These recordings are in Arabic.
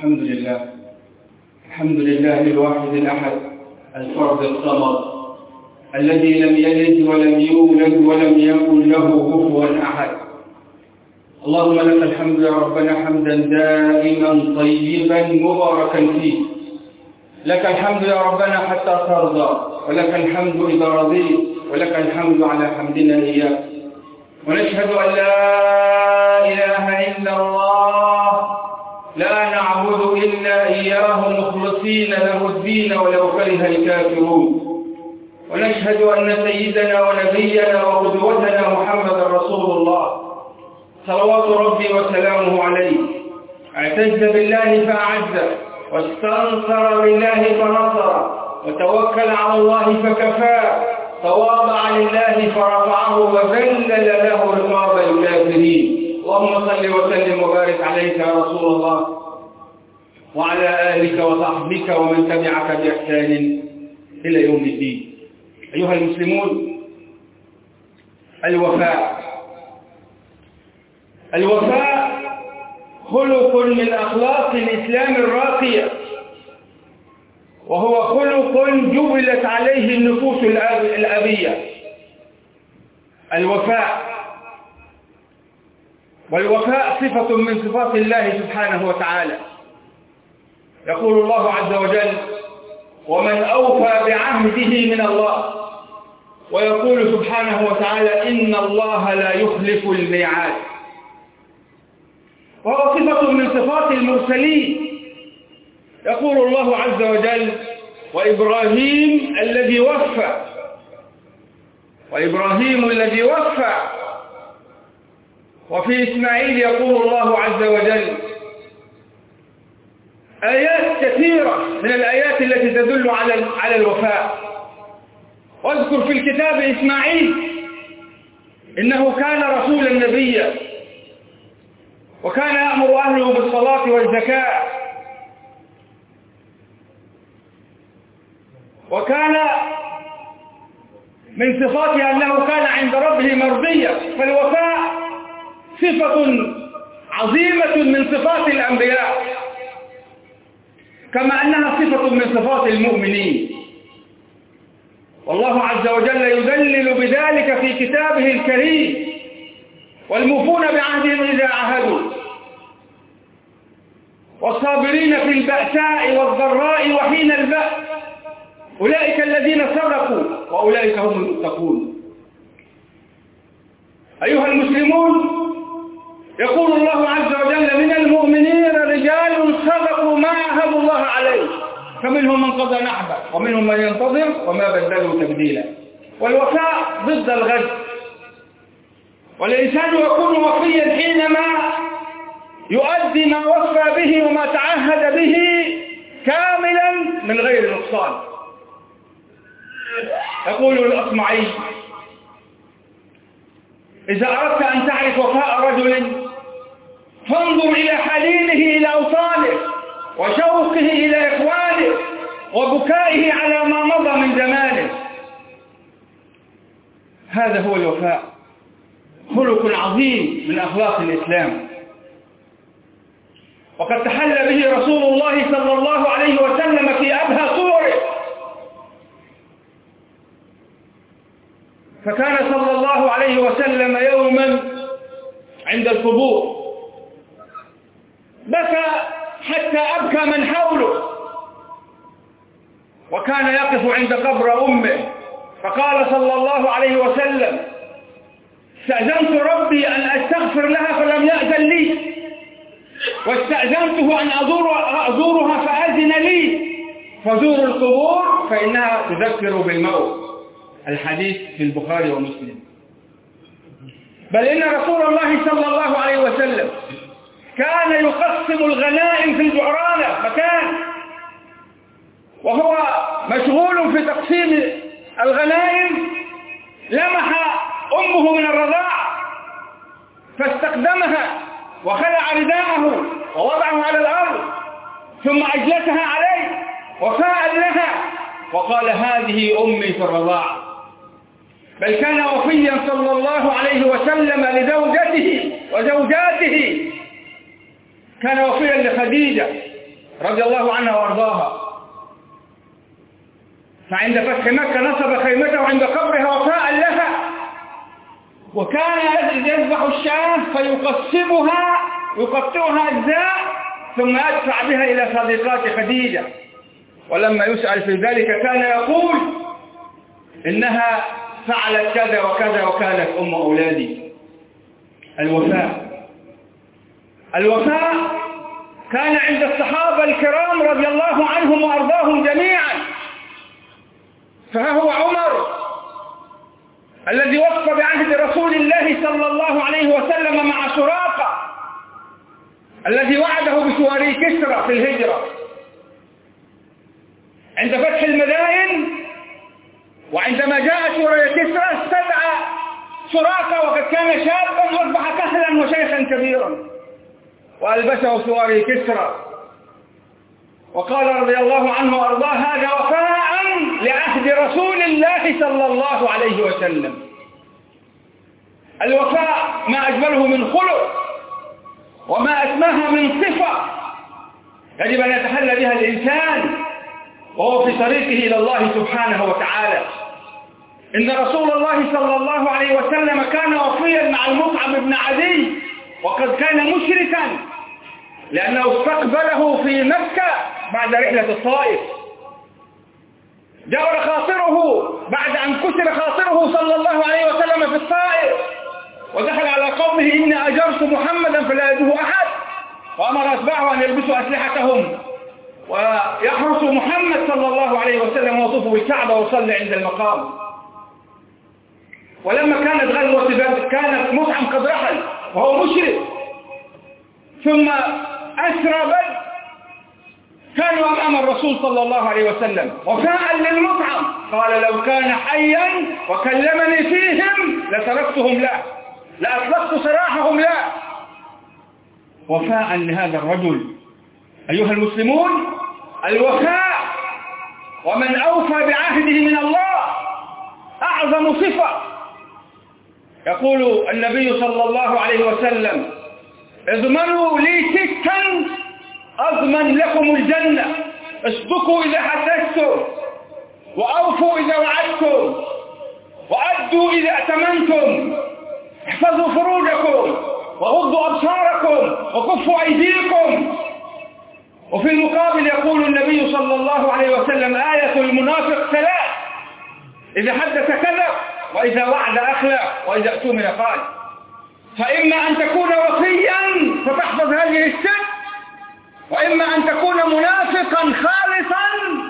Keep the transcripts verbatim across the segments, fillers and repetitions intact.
الحمد لله الحمد لله الواحد الأحد الفرد الصمد الذي لم يلد ولم يولد ولم يكن له كفوا أحد. اللهم لك الحمد يا ربنا حمدا دائما طيبا مباركا فيه. لك الحمد يا ربنا حتى ترضى، ولك الحمد إذا رضيت، ولك الحمد على حمدنا إياك. ونشهد أن لا إله إلا الله لا نعبد إلا إياه مخلصين له الدين ولو كره الكافرون. ونشهد أن سيدنا ونبينا وقدوتنا محمد رسول الله صلوات ربي وسلامه عليه. اعتز بالله فأعزه، واستنصر بالله فنصره، وتوكل على الله فكفاه، تواضع لله فرفعه، وذلل له رقاب الكافرين. اللهم صل وسلم وبارك عليك يا رسول الله وعلى آلك وصحبك ومن تبعك بإحسان إلى يوم الدين. أيها المسلمون، الوفاء الوفاء خلق من أخلاق الإسلام الراقية، وهو خلق جبلت عليه النفوس الأبية. الوفاء والوفاء صفة من صفات الله سبحانه وتعالى. يقول الله عز وجل: ومن أوفى بعهده من الله. ويقول سبحانه وتعالى: إن الله لا يخلف الميعاد. وهو صفة من صفات المرسلين. يقول الله عز وجل: وإبراهيم الذي وفى وإبراهيم الذي وفى. وفي إسماعيل يقول الله عز وجل آيات كثيرة من الآيات التي تدل على على الوفاء. واذكر في الكتاب إسماعيل إنه كان رسولا نبيا، وكان يأمر أهله بالصلاة والزكاة، وكان من صفاته أنه كان عند ربه مرضيا. فالوفاء صفة عظيمة من صفات الأنبياء، كما أنها صفة من صفات المؤمنين. والله عز وجل يدلل بذلك في كتابه الكريم: والموفون بعهدهم إذا عاهدوا، والصابرين في البأساء والضراء وحين البأس، أولئك الذين صدقوا وأولئك هم المتقون. أيها المسلمون، يقول الله عز وجل: من المؤمنين رجال صدقوا ما عاهدوا الله عليه، فمنهم من قضى نحبه ومنهم من ينتظر وما بدلوا تبديلا. والوفاء ضد الغدر، والإنسان يكون وفيا حينما يؤدي ما وفى به وما تعهد به كاملا من غير نقصان. يقول الأصمعي: إذا أردت أن تعرف وفاء رجل فانظر إلى حنينه إلى أوطانه، وشوقه إلى إخوانه، وبكائه على ما مضى من زمانه. هذا هو الوفاء، خلق عظيم من أخلاق الإسلام، وقد تحلى به رسول الله صلى الله عليه وسلم في أبهى صوره. فكان صلى الله عليه وسلم يوما عند القبور بكى حتى أبكى من حوله، وكان يقف عند قبر أمه، فقال صلى الله عليه وسلم: استأذنت ربي أن أستغفر لها فلم يأذن لي، واستأذنته أن أزورها فأذن لي، فزوروا القبور فإنها تذكر بالموت. الحديث في البخاري ومسلم. بل إن رسول الله صلى الله عليه وسلم كان يقسم الغنائم في الجعرانة مكان، وهو مشغول في تقسيم الغنائم لمح أمه من الرضاعة فاستقدمها وخلع رداءه ووضعه على الأرض، ثم أجلسها عليه وفاء لها وقال: هذه أمي في الرضاعة. بل كان وفيا صلى الله عليه وسلم لزوجته وزوجاته. كان وفيا لخديجة رضي الله عنها وارضاها، فعند فتح مكة نصب خيمته عند قبرها وفاء لها، وكان يذبح الشاة فيقسمها يقطعها أجزاء ثم يدفع بها إلى صديقات خديجة، ولما يسأل في ذلك كان يقول إنها فعلت كذا وكذا وكانت أم أولادي. الوفاء الوفاء كان عند الصحابة الكرام رضي الله عنهم وأرضاهم جميعا. فها هو عمر الذي وقف بعهد رسول الله صلى الله عليه وسلم مع سراقة الذي وعده بسواري كسرى في الهجرة عند فتح المدائن، وعندما جاء سواري كسرى استدعى سراقة وقد كان شابا أصبح كهلا وشيخا كبيرا وألبسه سواري كسرى، وقال رضي الله عنه وأرضاه هذا وفاء لعهد رسول الله صلى الله عليه وسلم. الوفاء ما أجمله من خلق وما أسماها من صفة يجب أن يتحلى بها الإنسان وهو في طريقه إلى الله سبحانه وتعالى. إن رسول الله صلى الله عليه وسلم كان وفيا مع المصعب بن عدي، وقد كان مشركا لأنه استقبله في مكة بعد رحلة الطائف. جبر خاطره بعد أن كسر خاطره صلى الله عليه وسلم في الطائف، ودخل على قومه إني أجرت محمدا فلا يجوه أحد، وأمر أتباعه أن يلبسوا أسلحتهم ويحرسوا محمد صلى الله عليه وسلم ويطوفوا بالكعبة ويصلي عند المقام. ولما كانت غزوة بدر كانت مصعب قد رحل وهو مشرك، ثم أسرى بدر كانوا أمام الرسول صلى الله عليه وسلم وفاء للمطعم قال لو كان حيا وكلمني فيهم لتركتهم له لأطلقت سراحهم له. وفاء لهذا الرجل. أيها المسلمون، الوفاء ومن أوفى بعهده من الله أعظم صفة. يقول النبي صلى الله عليه وسلم اضمنوا لي ستا أضمن لكم الجنة: اصدقوا إذا حدثتم، وأوفوا إذا وعدتم، وأدوا إذا أتمنتم، احفظوا فروجكم، وغضوا أبصاركم، وكفوا أيديكم. وفي المقابل يقول النبي صلى الله عليه وسلم آية المنافق ثلاث: إذا حدث كذب، وإذا وعد أخلف، وإذا اؤتمن خان. فإما أن تكون وفيا فتحفظ هذه الست، وإما أن تكون منافقا خالصا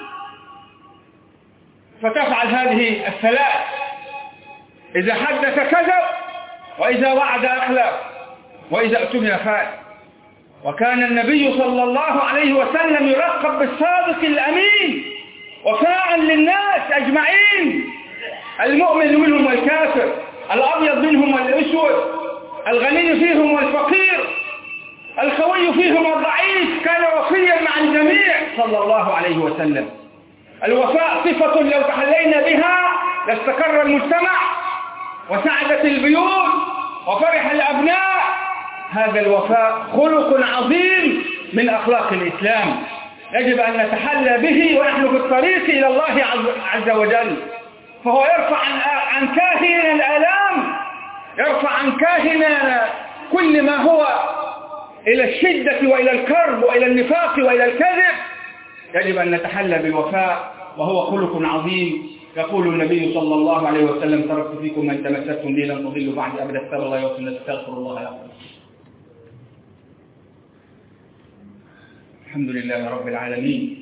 فتفعل هذه الثلاث: إذا حدث كذب، وإذا وعد أخلف، وإذا اؤتمن خان. وكان النبي صلى الله عليه وسلم يلقب بالصادق الأمين وفاء للناس أجمعين، المؤمن منهم والكافر، الأبيض منهم والأسود، الغني فيهم والفقير، القوي فيهم والضعيف، كان وفيا مع الجميع صلى الله عليه وسلم. الوفاء صفة لو تحلينا بها لاستقر المجتمع وسعدت البيوت وفرح الأبناء. هذا الوفاء خلق عظيم من أخلاق الإسلام، يجب أن نتحلى به ونحن في الطريق إلى الله عز وجل. فهو يرفع عن كاهلنا الآلام، يرفع عن كاهلنا كل ما هو إلى الشدة وإلى الكرب وإلى النفاق وإلى الكذب. يجب أن نتحلى بالوفاء وهو خلق عظيم. يقول النبي صلى الله عليه وسلم تركت فيكم من تمسكتم به لن تضلوا بعد أبدا كتاب الله وسنة استغفر الله لكم. الحمد لله رب العالمين،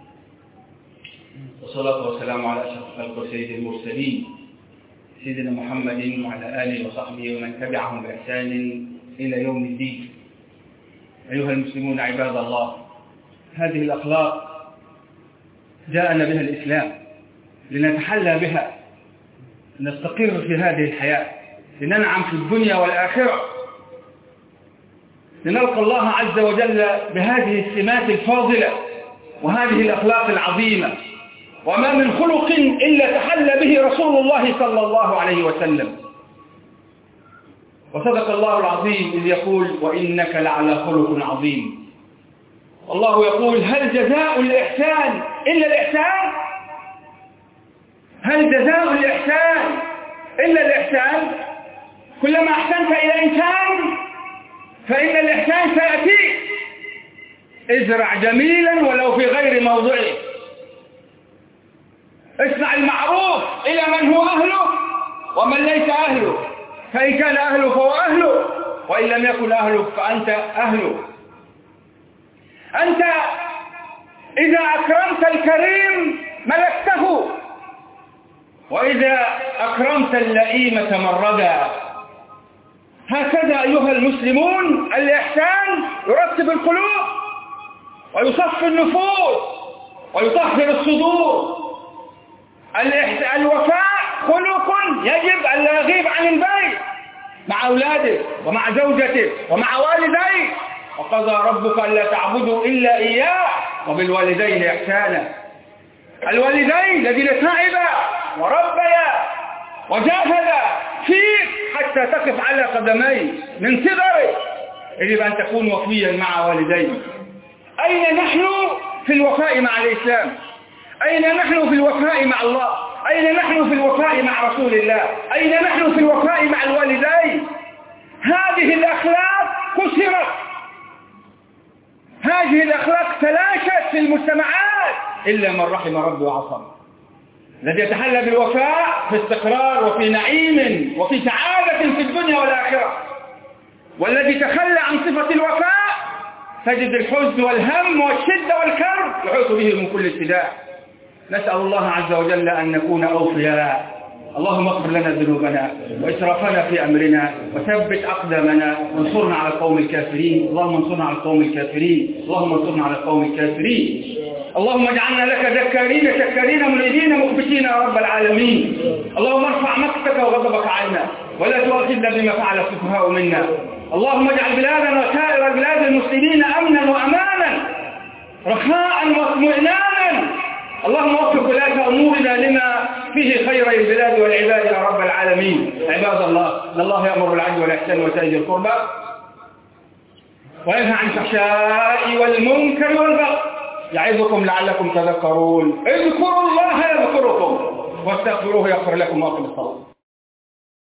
والصلاة والسلام على أشرف الخلق سيد المرسلين سيدنا محمد وعلى آله وصحبه ومن تبعهم بإحسان إلى يوم الدين. أيها المسلمون عباد الله، هذه الأخلاق جاءنا بها الإسلام لنتحلى بها، نستقر في هذه الحياة، لننعم في الدنيا والآخرة، لنلقى الله عز وجل بهذه السمات الفاضلة وهذه الأخلاق العظيمة. وما من خلق إلا تحلى به رسول الله صلى الله عليه وسلم. وصدق الله العظيم إذ يقول وإنك لعلى خلق عظيم. والله يقول هل جزاء الإحسان إلا الإحسان؟ هل جزاء الإحسان إلا الإحسان؟ كلما أحسنت إلى إنسان فإن الإحسان سيأتيك. ازرع جميلا ولو في غير موضعه، اصنع المعروف إلى من هو أهله ومن ليس أهله، فإن كان أهله فهو أهله، وإن لم يكن أهله فأنت أهله. أنت إذا أكرمت الكريم ملكته، وإذا أكرمت اللئيم تمردا. هكذا أيها المسلمون الإحسان يرتب القلوب ويصفي النفوس ويطهر الصدور. الوفاء خلق يجب أن لا يغيب عن البيت مع أولاده ومع زوجته ومع والديه. وقضى ربك ألا تعبدوا إلا إياه وبالوالدين إحسانا. الوالدين الذين تعبا وربيا وجاهدا فيك حتى تقف على قدميه من صغرك، يجب أن تكون وفيا مع والديك. أين نحن في الوفاء مع الإسلام؟ أين نحن في الوفاء مع الله؟ أين نحن في الوفاء مع رسول الله؟ أين نحن في الوفاء مع الوالدين؟ هذه الأخلاق كسرت، هذه الأخلاق تلاشت في المجتمعات إلا من رحم ربي وعصم. الذي يتحلى بالوفاء في استقرار وفي نعيم وفي سعادة في الدنيا والآخرة، والذي تخلى عن صفة الوفاء تجد الحزن والهم والشدة والكرب يحيط به من كل اتجاه. نسأل الله عز وجل أن نكون أوفياء. اللهم اغفر لنا ذنوبنا وإسرافنا في أمرنا وثبت أقدامنا وانصرنا على القوم الكافرين. اللهم انصرنا على القوم الكافرين اللهم انصرنا على القوم الكافرين. اللهم اجعلنا لك ذكارين شكارين منيبين مخبتين يا رب العالمين. اللهم ارفع مقتك وغضبك عنا ولا تؤاخذنا بما فعل السفهاء منا. اللهم اجعل بلادنا وسائر بلاد المسلمين أمنا وأمانا رخاء واطمئنانا. اللهم وفق ولاة أمورنا لما فيه خير البلاد والعباد يا رب العالمين. عباد الله، إن الله يأمر بالعدل والإحسان وإيتاء ذي القربى وينهى عن الفحشاء والمنكر والبغي يعظكم لعلكم تذكرون. اذكروا الله يذكركم واستغفروه يغفر لكم. واقم الصلاة.